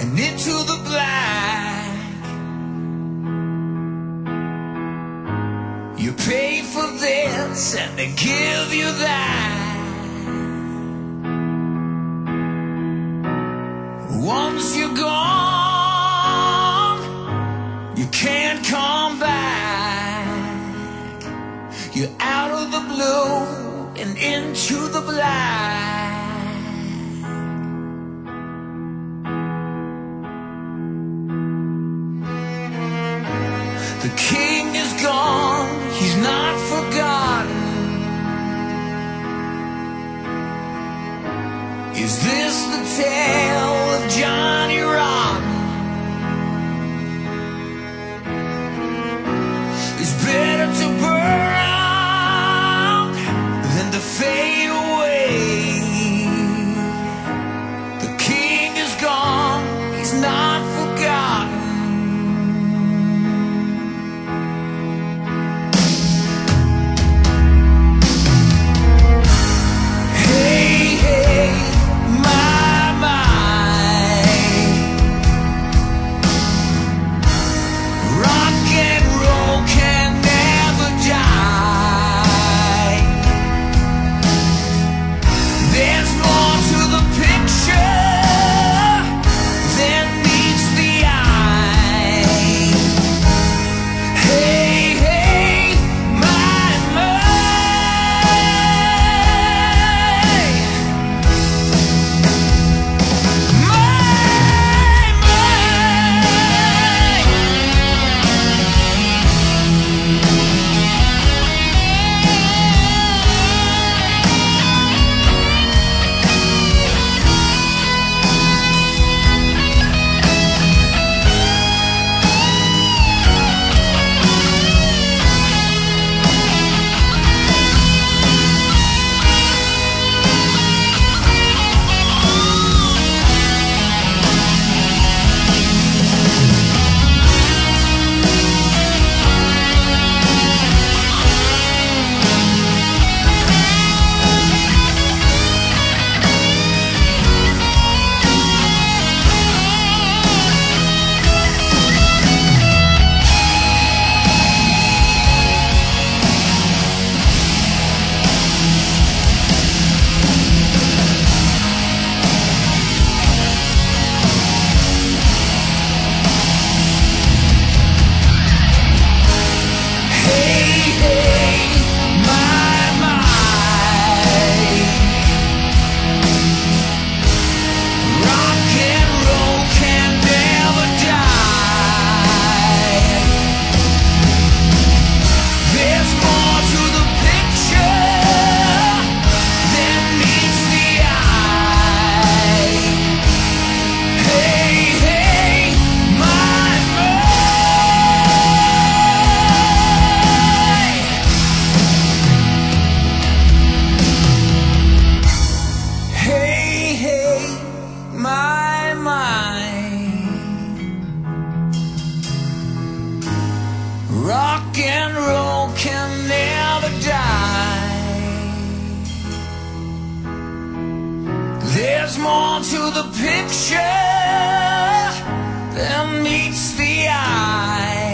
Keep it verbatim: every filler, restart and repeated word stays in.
and into the black. You pay for this and they give you that. Once you're gone, you can't come back. You're out of the blue and into the black. The king is gone, he's not forgotten. Is this the tale of Johnny Rotten? It's better to burn out than to fade away. The king is gone, he's not forgotten. Rock and roll can never die. There's more to the picture than meets the eye.